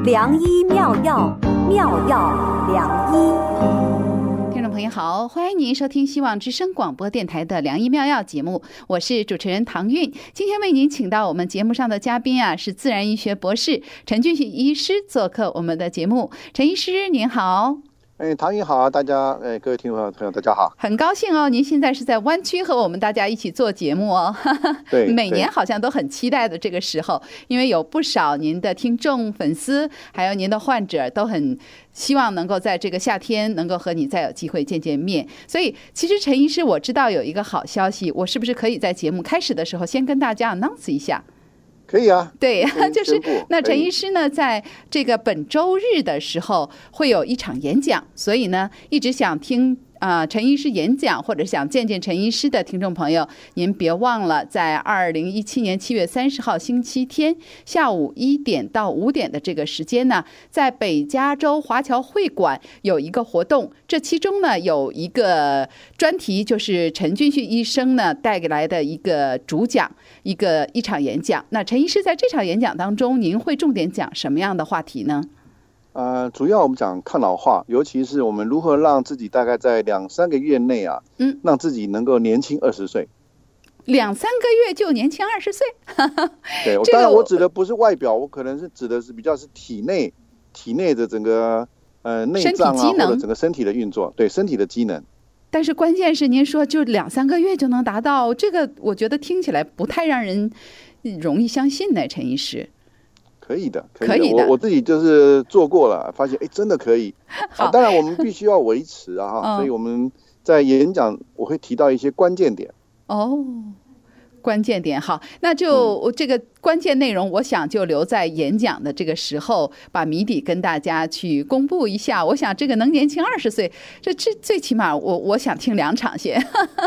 良医妙药，妙药良医。 听众朋友好，欢迎您收听希望之声广播电台的良医妙药节目，我是主持人唐韵。今天为您请到我们节目上的嘉宾是自然医学博士陈俊旭医师做客我们的节目。陈医师您好。 唐韵好，大家各位听众朋友大家好， 很高兴您现在是在湾区和我们大家一起做节目对， 每年好像都很期待的这个时候，因为有不少您的听众粉丝还有您的患者都很希望能够在这个夏天能够和你再有机会见见面。所以其实陈医师，我知道有一个好消息，我是不是可以在节目开始的时候先跟大家 announce 一下？ 可以啊， 对，就是那陈医师呢，在这个本周日的时候会有一场演讲，所以呢，一直想听陈医师演讲或者想见见陈医师的听众朋友，您别忘了在2017年7月30号星期天下午1点到5点的这个时间呢，在北加州华侨会馆有一个活动，这其中呢有一个专题，就是陈俊旭医生呢带来的一个主讲，一场演讲。那陈医师在这场演讲当中，您会重点讲什么样的话题呢？ 主要我们讲抗老化，尤其是我们如何让自己大概在2-3个月内让自己能够年轻20岁。 2-3个月就年轻20岁？ 对，当然我指的不是外表，我可能是指的是比较是体内的整个内脏或者整个身体的运作，对身体的机能。 但是关键是您说就2-3个月就能达到，这个我觉得听起来不太让人容易相信呢，陈医师。 可以的。我自己就是做过了，发现真的可以。好，当然我们必须要维持所以我们在演讲我会提到一些关键点。 关键点好，那就这个关键内容，我想就留在演讲的这个时候，把谜底跟大家去公布一下。我想这个能年轻20岁，这最起码我想听2场先。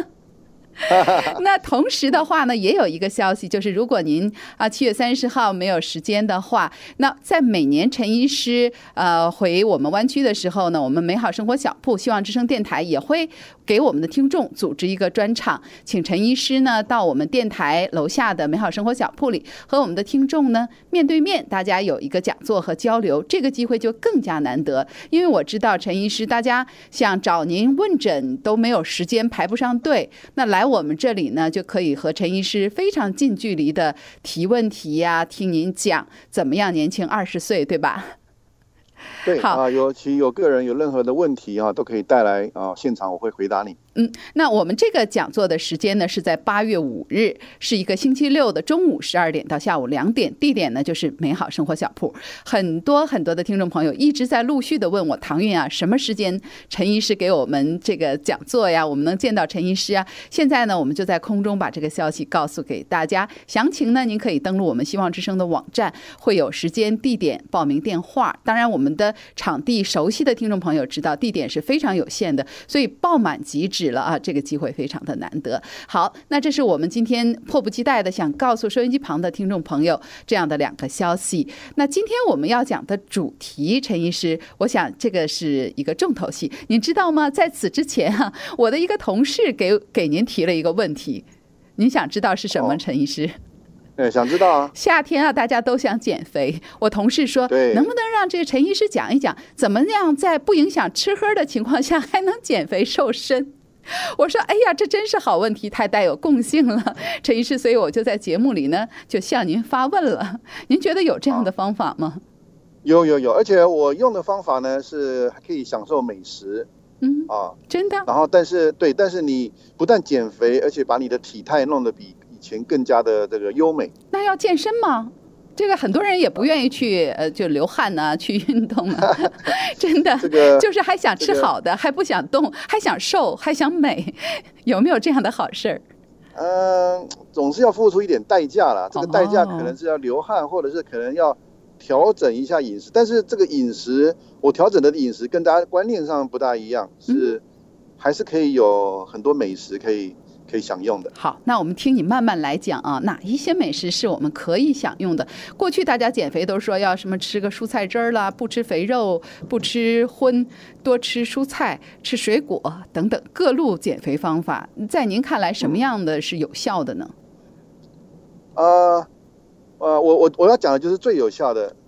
那同时的话呢，也有一个消息，就是如果您7月30号没有时间的话，那在每年陈医师回我们湾区的时候呢，我们美好生活小铺希望之声电台也会给我们的听众组织一个专场，请陈医师呢到我们电台楼下的美好生活小铺里和我们的听众呢面对面，大家有一个讲座和交流，这个机会就更加难得。因为我知道陈医师大家想找您问诊都没有时间，排不上队，那来我们这里呢就可以和陈医师非常近距离的提问题听您讲怎么样年轻20岁，对吧？ 对有个人有任何的问题都可以带来现场，我会回答你。 那我们这个讲座的时间呢是在8月5日，是一个星期六的中午12点到下午2点，地点呢就是美好生活小铺。很多的听众朋友一直在陆续的问我，唐韵什么时间陈医师给我们这个讲座呀？我们能见到陈医师现在呢我们就在空中把这个消息告诉给大家，详情呢您可以登录我们希望之声的网站，会有时间地点报名电话。当然我们的场地熟悉的听众朋友知道地点是非常有限的，所以报满即止了这个机会非常的难得。好，那这是我们今天迫不及待的想告诉收音机旁的听众朋友这样的2个消息。那今天我们要讲的主题，陈医师，我想这个是一个重头戏，您知道吗？在此之前我的一个同事给您提了一个问题，您想知道是什么？陈医师？ 想知道夏天大家都想减肥。我同事说，能不能让这个陈医师讲一讲，怎么样在不影响吃喝的情况下还能减肥瘦身？我说，这真是好问题，太带有共性了，陈医师，所以我就在节目里呢就向您发问了。您觉得有这样的方法吗？ 有，而且我用的方法呢是还可以享受美食。 真的。 然后但是你不但减肥，而且把你的体态弄得比以前更加的这个优美。 那要健身吗？这个很多人也不愿意去就流汗去运动真的，就是还想吃好的，还不想动，还想瘦，还想美，有没有这样的好事儿？ 总是要付出一点代价啦。这个代价可能是要流汗，或者是可能要调整一下饮食。但是这个饮食，我调整的饮食跟大家观念上不大一样，是还是可以有很多美食可以享用的。 好，那我们听你慢慢来讲哪一些美食是我们可以享用的？过去大家减肥都说要什么吃个蔬菜汁儿啦，不吃肥肉，不吃荤，多吃蔬菜，吃水果等等各路减肥方法，在您看来什么样的是有效的呢？ 我要讲的就是最有效的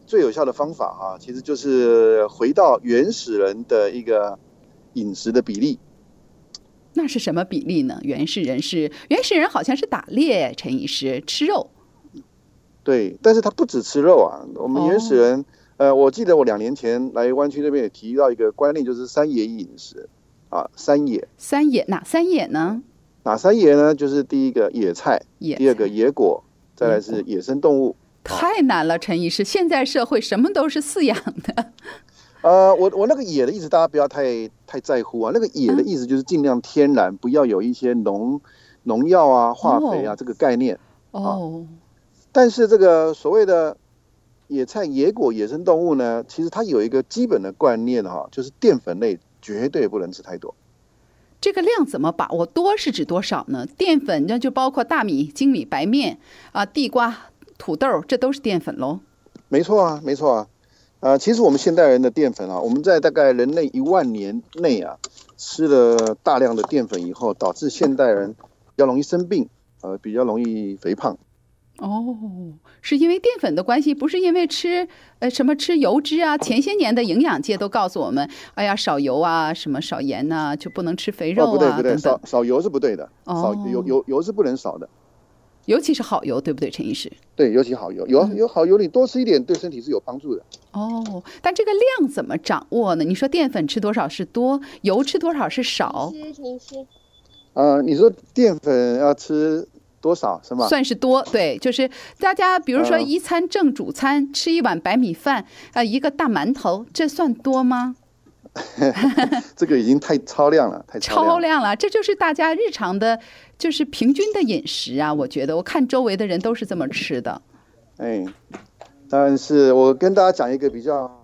最有效的方法其实就是回到原始人的一个饮食的比例。 那是什么比例呢？原始人好像是打猎，陈医师吃肉。 对，但是他不只吃肉啊。我们原始人，我记得我2年前来湾区这边也提到一个观念，就是3野饮食啊。3野哪3野呢？ 哪3野呢？就是第一个野菜，第二个野果，再来是野生动物。 太难了，陈医师，现在社会什么都是饲养的。 我那个野的意思，大家不要太在乎啊。那个野的意思就是尽量天然，不要有一些农药啊、化肥啊这个概念。但是这个所谓的野菜、野果、野生动物呢，其实它有一个基本的观念就是淀粉类绝对不能吃太多。 这个量怎么把握？多是指多少呢？淀粉那就包括大米、精米、白面啊、地瓜、土豆，这都是淀粉喽。 没错啊，没错啊。其实我们现代人的淀粉我们在大概人类1万年内吃了大量的淀粉以后，导致现代人比较容易生病，比较容易肥胖。 是因为淀粉的关系，不是因为吃油脂啊。前些年的营养界都告诉我们，哎呀，少油啊，什么少盐啊，就不能吃肥肉啊。 不对，少油是不对的，油是不能少的。 尤其是好油，对不对，陈医师？ 对，尤其好油，有好油，你多吃一点，对身体是有帮助的。 但这个量怎么掌握呢？你说淀粉吃多少是多，油吃多少是少？ 你说淀粉要吃多少是吗？ 算是多，对，就是大家比如说一餐正主餐，吃1碗白米饭，一个大馒头，这算多吗？ 这个已经太超量了， 超量了，这就是大家日常的，就是平均的饮食啊。我觉得我看周围的人都是这么吃的。 但是我跟大家讲一个比较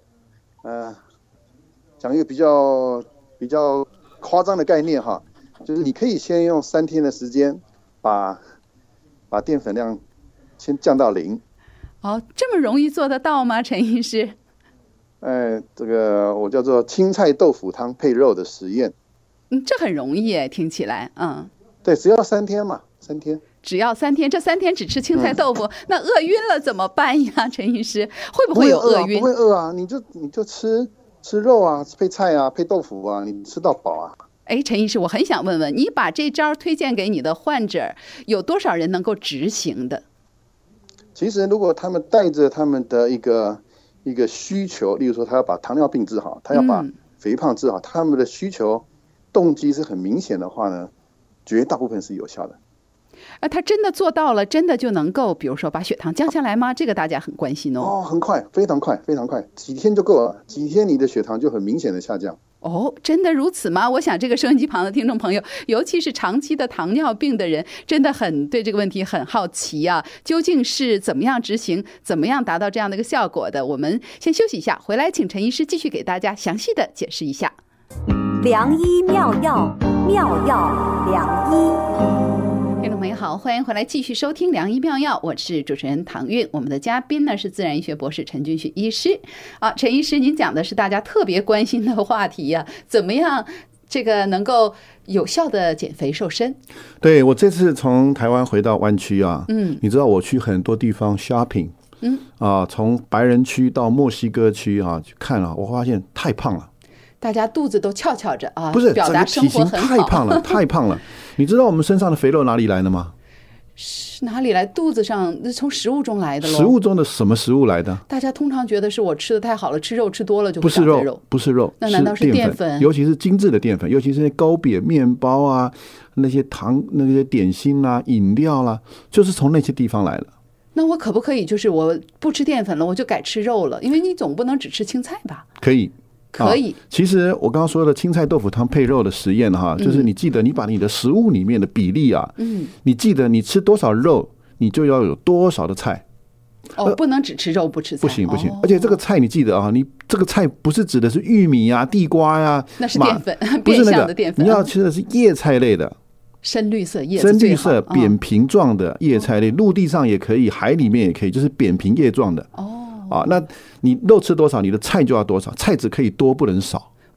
比较夸张的概念就是你可以先用3天的时间把淀粉量先降到0。 这么容易做得到吗，陈医师？ 这个我叫做青菜豆腐汤配肉的实验。 这很容易耶，听起来。 对，只要3天嘛，3天。只要 3天，这3天只吃青菜豆腐，那饿晕了怎么办呀？陈医师，会不会有饿晕？ 不会饿啊，你就吃肉啊，配菜啊，配豆腐啊，你吃到饱啊。 陈医师，我很想问问你，把这招推荐给你的患者，有多少人能够执行的？ 其实，如果他们带着他们的一个需求，例如说他要把糖尿病治好，他要把肥胖治好，他们的需求动机是很明显的话呢，绝大部分是有效的。 他真的做到了，真的就能够比如说把血糖降下来吗？这个大家很关心很快，非常快，非常快，几天就够了，几天你的血糖就很明显的下降。 真的如此吗？我想这个收音机旁的听众朋友，尤其是长期的糖尿病的人，真的很对这个问题很好奇啊，究竟是怎么样执行，怎么样达到这样的一个效果的？我们先休息一下，回来请陈医师继续给大家详细的解释一下。 良医妙药，妙药良医。 听众朋友好，欢迎回来继续收听良医妙药，我是主持人唐韵。我们的嘉宾呢是自然医学博士陈俊旭医师。陈医师，您讲的是大家特别关心的话题呀，怎么样这个能够有效的减肥瘦身？ 对，我这次从台湾回到湾区你知道我去很多地方 shopping，从白人区到墨西哥区去看我发现太胖了。 大家肚子都翘翘着不是， 表达生活很好， 太胖了，太胖了。你知道我们身上的肥肉哪里来的吗？ 哪里来？肚子上从食物中来的咯。 食物中的什么食物来的？ 大家通常觉得是我吃的太好了，吃肉吃多了就不长肥肉。 不是肉， 那难道是淀粉？ 尤其是精致的淀粉，尤其是那糕饼、面包啊，那些糖、那些点心啊、饮料啦，就是从那些地方来了。 那我可不可以就是我不吃淀粉了，我就改吃肉了？因为你总不能只吃青菜吧？ 可以。其实我刚刚说的青菜豆腐汤配肉的实验就是你记得你把你的食物里面的比例你记得你吃多少肉，你就要有多少的菜。 不能只吃肉不吃菜。 不行。而且这个菜你记得你这个菜不是指的是玉米啊、地瓜啊， 那是淀粉， 不是那个淀粉。 你要吃的是叶菜类的， 深绿色叶子最好， 深绿色扁平状的叶菜类，陆地上也可以，海里面也可以，就是扁平叶状的。那你肉吃多少，你的菜就要多少，菜只可以多不能少。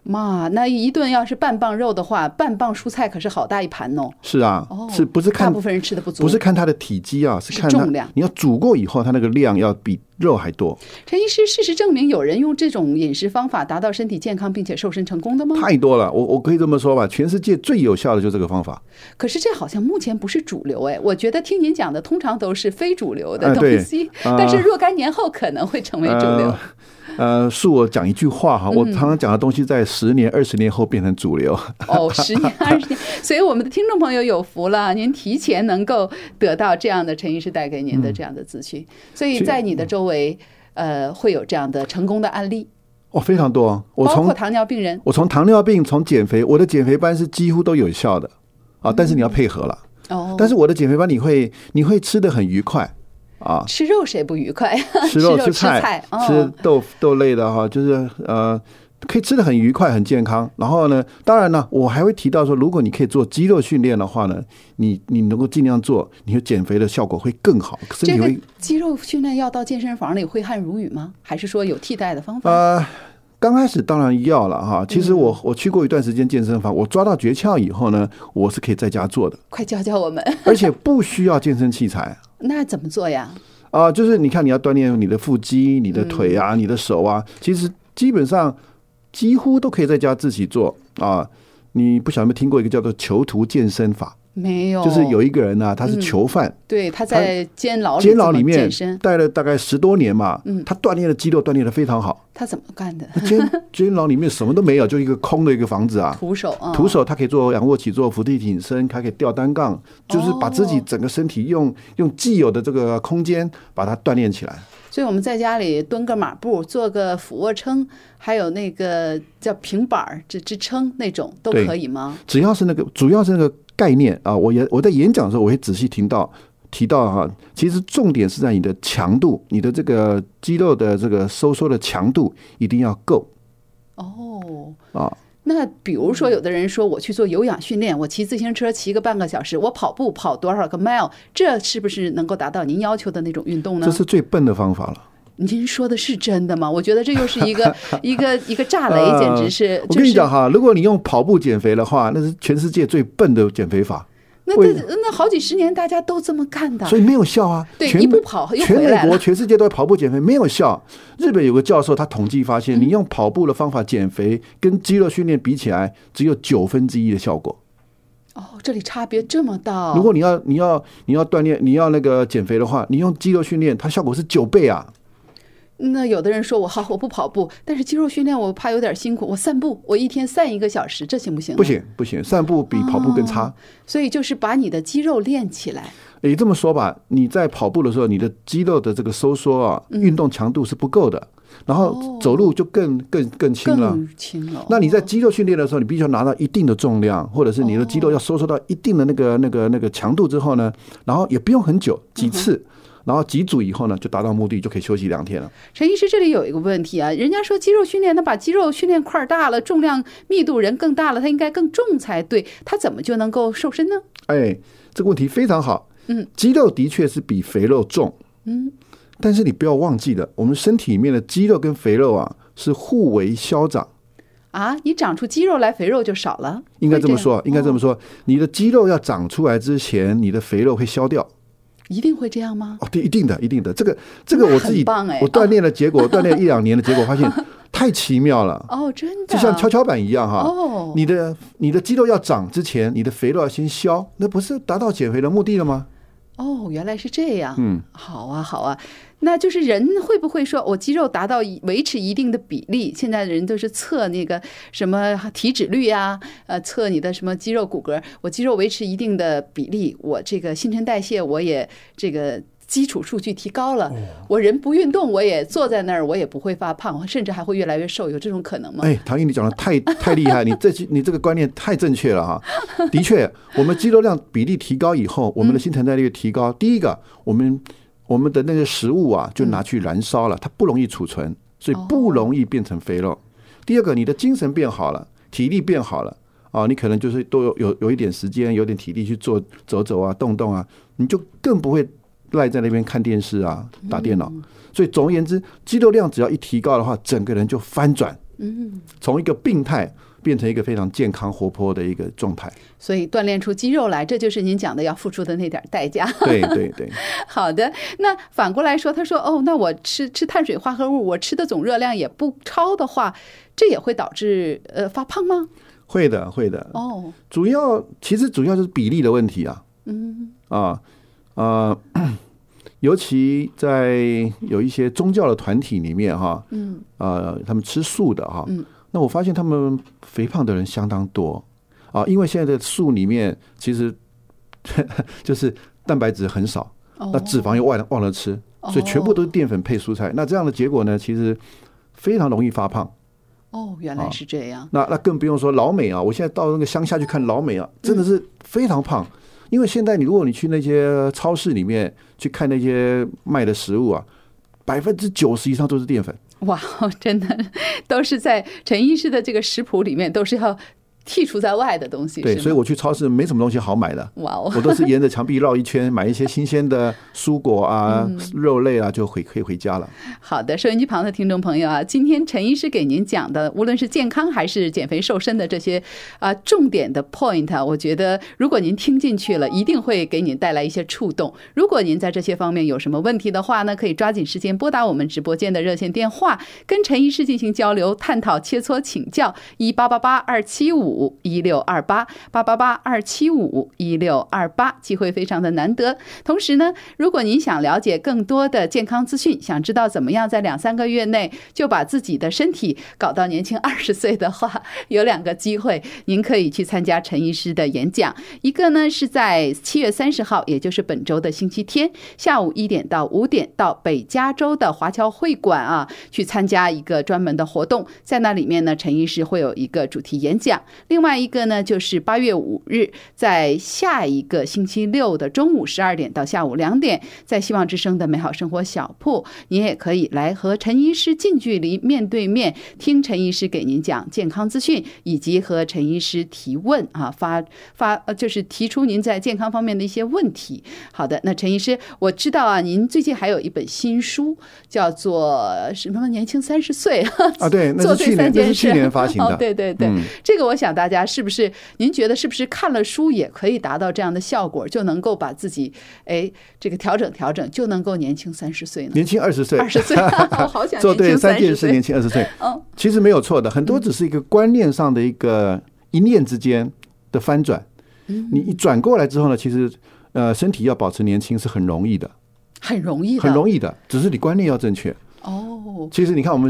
妈，那一顿要是半磅肉的话，半磅蔬菜可是好大一盘哦。 是啊，是不是看大部分人吃的不足？ 不是看它的体积啊，是看重量。 你要煮过以后，它那个量要比肉还多。 陈医师，事实证明有人用这种饮食方法达到身体健康并且瘦身成功的吗？ 太多了，我可以这么说吧，全世界最有效的就是这个方法。 可是这好像目前不是主流哎，我觉得听您讲的通常都是非主流的东西，但是若干年后可能会成为主流。 恕我讲一句话哈，我常常讲的东西在10年、20年后变成主流。 10年、20年，所以我们的听众朋友有福了，您提前能够得到这样的陈医师带给您的这样的资讯，所以在你的周围，会有这样的成功的案例。 非常多， 包括糖尿病人， 我从糖尿病，从减肥，我的减肥班是几乎都有效的啊，但是你要配合了。但是我的减肥班你会吃得很愉快。 吃肉谁不愉快？ 吃肉吃菜，吃豆类的哈，就是可以吃得很愉快很健康。然后呢，当然呢，我还会提到说，如果你可以做肌肉训练的话呢，你能够尽量做，你的减肥的效果会更好。 这个肌肉训练要到健身房里挥汗如雨吗？还是说有替代的方法？ 刚开始当然要了哈。其实我去过一段时间健身房，我抓到诀窍以后呢，我是可以在家做的。 快教教我们！ 而且不需要健身器材。 那怎么做呀？ 就是你看，你要锻炼你的腹肌、你的腿啊、你的手啊，其实基本上几乎都可以在家自己做啊。你不晓得有没有听过一个叫做囚徒健身法？ 没有， 就是有一个人他是囚犯， 对，他在监牢里面待了大概10多年嘛，他锻炼的肌肉锻炼的非常好。 他怎么干的？ 监牢里面什么都没有，就一个空的一个房子啊。徒手他可以做仰卧起坐、伏地挺身，他可以吊单杠，就是把自己整个身体用既有的这个空间把它锻炼起来。 所以我们在家里蹲个马步，做个俯卧撑，还有那个叫平板支撑那种都可以吗？主要是那个概念啊，我在演讲的时候我会仔细提到哈，其实重点是在你的强度，你的这个肌肉的这个收缩的强度一定要够。 那比如说有的人说我去做有氧训练，我骑自行车骑个半个小时，我跑步跑多少个 mile， 这是不是能够达到您要求的那种运动呢？ 这是最笨的方法了。 您说的是真的吗？我觉得这又是一个炸雷，简直是。 我跟你讲哈，如果你用跑步减肥的话，那是全世界最笨的减肥法。 那好几十年大家都这么干的， 所以没有效啊。 对，一不跑又回来了。 全美国、全世界都在跑步减肥，没有效。日本有个教授他统计发现，你用跑步的方法减肥跟肌肉训练比起来，只有1/9的效果。 这里差别这么大。 如果你要锻炼，你要那个减肥的话，你用肌肉训练，它效果是9倍啊。 那有的人说我不跑步，但是肌肉训练我怕有点辛苦，我散步，我一天散1个小时，这行不行？ 不行，散步比跑步更差。 所以就是把你的肌肉练起来。 这么说吧，你在跑步的时候，你的肌肉的这个收缩啊，运动强度是不够的，然后走路就更轻了。那你在肌肉训练的时候，你必须要拿到一定的重量，或者是你的肌肉要收缩到一定的那个强度之后呢，然后也不用很久，几次。然后几组以后呢，就达到目的，就可以休息2天了。 陈医师，这里有一个问题啊，人家说肌肉训练，那把肌肉训练块大了，重量密度人更大了，它应该更重才对，它怎么就能够瘦身呢？ 这个问题非常好。肌肉的确是比肥肉重，但是你不要忘记了，我们身体里面的肌肉跟肥肉啊是互为消长。 你长出肌肉来，肥肉就少了？ 应该这么说，你的肌肉要长出来之前，你的肥肉会消掉。 一定会这样吗？ 对，一定的。这个我自己我锻炼的结果，锻炼1-2年的结果，发现太奇妙了。 真的， 就像跷跷板一样哈。你的肌肉要长之前，你的肥肉要先消，那不是达到减肥的目的了吗？ 原来是这样。好啊。那就是人会不会说我肌肉达到维持一定的比例？现在的人都是测那个什么体脂率啊，测你的什么肌肉骨骼，我肌肉维持一定的比例，我这个新陈代谢我也这个基础数据提高了，我人不运动，我也坐在那儿，我也不会发胖，甚至还会越来越瘦，有这种可能吗？ 唐英，你讲的太厉害，你这个观念太正确了哈。的确，我们肌肉量比例提高以后，我们的新陈代谢提高，第一个，我们的那个食物啊，就拿去燃烧了，它不容易储存，所以不容易变成肥肉。第二个，你的精神变好了，体力变好了你可能就是都有一点时间，有点体力去走啊、动啊，你就更不会赖在那边看电视啊、打电脑。所以总而言之，肌肉量只要一提高的话，整个人就翻转， 从一个病态变成一个非常健康活泼的一个状态。 所以锻炼出肌肉来，这就是您讲的要付出的那点代价。 对对对。 好的，那反过来说，他说哦，那我吃碳水化合物，我吃的总热量也不超的话，这也会导致发胖吗？ 会的，会的。 哦， 其实主要就是比例的问题啊。尤其在有一些宗教的团体里面哈，他们吃素的哈，那我发现他们肥胖的人相当多啊，因为现在的素里面其实就是蛋白质很少，那脂肪又忘了吃，所以全部都是淀粉配蔬菜，那这样的结果呢，其实非常容易发胖。 哦，原来是这样。 那更不用说老美啊，我现在到那个乡下去看老美啊，真的是非常胖。因为现在如果你去那些超市里面去看那些卖的食物啊，90%以上都是淀粉。 哇，真的都是在陈医师的这个食谱里面都是要剔除在外的东西。 对，所以我去超市没什么东西好买的。 哇哦， 我都是沿着墙壁绕一圈，买一些新鲜的蔬果啊、肉类啊，就可以回家了。 好的，收音机旁的听众朋友啊，今天陈医师给您讲的，无论是健康还是减肥瘦身的这些重点的 point 我觉得如果您听进去了，一定会给您带来一些触动。如果您在这些方面有什么问题的话呢，可以抓紧时间拨打我们直播间的热线电话，跟陈医师进行交流、探讨、切磋、请教。1888-275-1628，888-275-1628，机会非常的难得。同时呢，如果您想了解更多的健康资讯，想知道怎么样在2-3个月内就把自己的身体搞到年轻20岁的话，有2个机会，您可以去参加陈医师的演讲。一个呢是在7月30号，也就是本周的星期天，下午1点到5点，到北加州的华侨会馆去参加一个专门的活动。在那里面呢，陈医师会有一个主题演讲。另外一个呢，就是8月5日，在下一个星期六的中午12点到下午2点，在希望之声的美好生活小铺，您也可以来和陈医师近距离面对面听陈医师给您讲健康资讯，以及和陈医师提问就是提出您在健康方面的一些问题。好的，那陈医师，我知道您最近还有一本新书，叫做什么年轻30岁对，那是去年发行的。 对对对，这个我想大家是不是您觉得是不是看了书也可以达到这样的效果，就能够把自己这个调整，就能够年轻30岁呢？ 年轻20岁 ，20岁，我好想做对3件事， 年年轻20岁。其实没有错的，很多只是一个观念上的一念之间的翻转。你一转过来之后呢，其实身体要保持年轻是很容易的，很容易的，只是你观念要正确。其实你看我们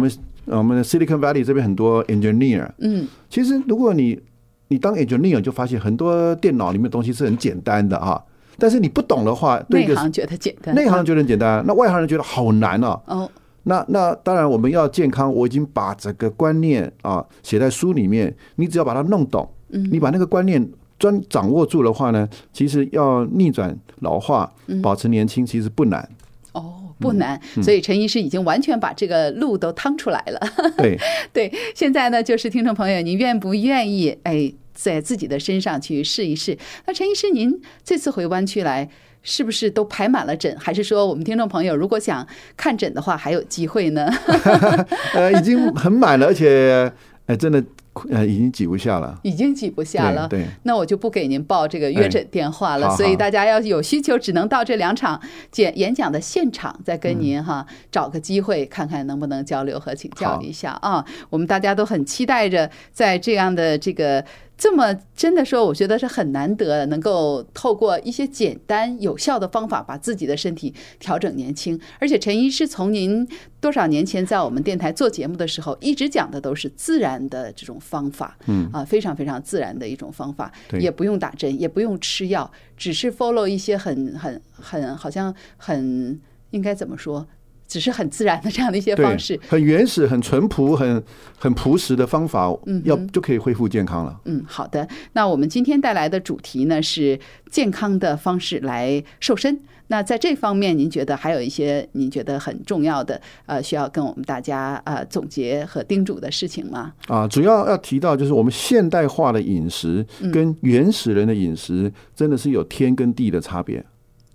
Silicon Valley 这边很多 engineer， 其实如果你当 engineer 就发现很多电脑里面的东西是很简单的但是你不懂的话，对内行觉得简单， 内行觉得很简单，那外行人觉得好难那当然我们要健康，我已经把这个观念写在书里面，你只要把它弄懂，你把那个观念掌握住的话呢，其实要逆转老化，保持年轻其实不难。 不难，所以陈医师已经完全把这个路都趟出来了。对，现在呢，就是听众朋友，您愿不愿意在自己的身上去试一试？那陈医师，您这次回湾区来，是不是都排满了诊？还是说我们听众朋友如果想看诊的话，还有机会呢？ 已经很满了，而且真的已经挤不下了， 对，那我就不给您报这个约诊电话了。所以大家要有需求，只能到这2场演讲的现场，再跟您找个机会，看看能不能交流和请教一下我们大家都很期待着，在这样的这么真的说，我觉得是很难得能够透过一些简单有效的方法把自己的身体调整年轻。而且陈医师从您多少年前在我们电台做节目的时候，一直讲的都是自然的这种方法，非常非常自然的一种方法，也不用打针，也不用吃药，只是 follow 一些很好像很应该怎么说，只是很自然的这样的一些方式， 很原始、很淳朴、很朴实的方法，就可以恢复健康了。 好的。那我们今天带来的主题呢是健康的方式来瘦身。那在这方面，您觉得还有一些您觉得很重要的需要跟我们大家总结和叮嘱的事情吗？ 主要提到就是我们现代化的饮食跟原始人的饮食真的是有天跟地的差别。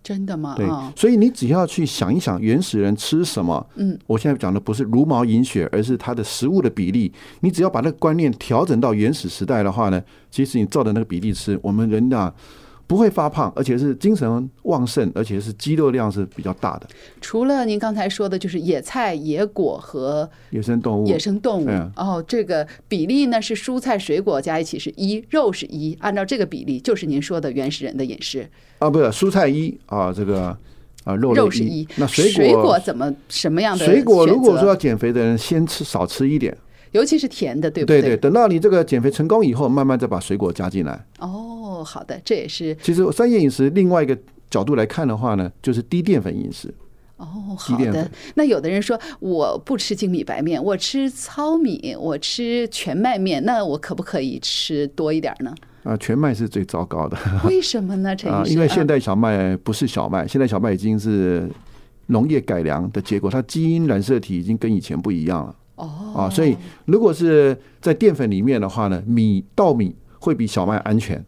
真的吗？ 对，所以你只要去想一想原始人吃什么，我现在讲的不是茹毛饮血，而是它的食物的比例。你只要把那个观念调整到原始时代的话呢，其实你照着那个比例吃，我们人啊不会发胖，而且是精神旺盛，而且是肌肉量是比较大的。 除了您刚才说的，就是野菜、野果和野生动物， 这个比例呢是蔬菜、水果加一起是1，肉是1，按照这个比例就是您说的原始人的饮食啊，不是蔬菜1啊，这个肉是1， 那水果什么样的水果？如果说要减肥的人，先少吃一点。 尤其是甜的，对不对？ 对，等到你这个减肥成功以后，慢慢再把水果加进来。 好的，这也是。 其实3叶饮食另外一个角度来看的话呢，就是低淀粉饮食。 好的。那有的人说我不吃精米白面，我吃糙米，我吃全麦面，那我可不可以吃多一点呢？ 全麦是最糟糕的。 为什么呢，陈医师？ 因为现代小麦不是小麦，现代小麦已经是农业改良的结果，它基因染色体已经跟以前不一样了。所以如果是在淀粉里面的话呢，稻米会比小麦安全。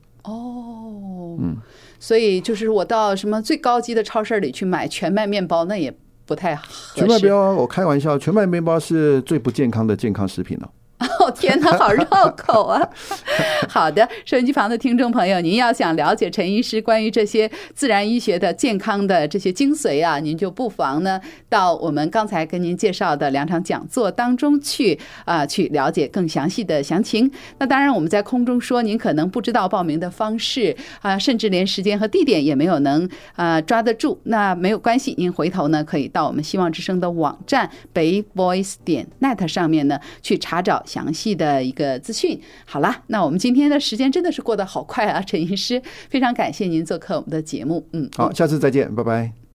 所以就是我到什么最高级的超市里去买全麦面包，那也不太合适。 全麦面包，我开玩笑，全麦面包是最不健康的健康食品了。 天哪，好绕口啊！好的，收音机旁的听众朋友，您要想了解陈医师关于这些自然医学的健康的这些精髓啊，您就不妨呢到我们刚才跟您介绍的2场讲座当中去去了解更详细的详情。那当然我们在空中说您可能不知道报名的方式甚至连时间和地点也没有能抓得住，那没有关系，您回头呢可以到我们希望之声的网站北voice.net 上面呢去查找详细的一个资讯。好了，那我们今天的时间真的是过得好快啊，陈医师，非常感谢您做客我们的节目。 好，下次再见，拜拜。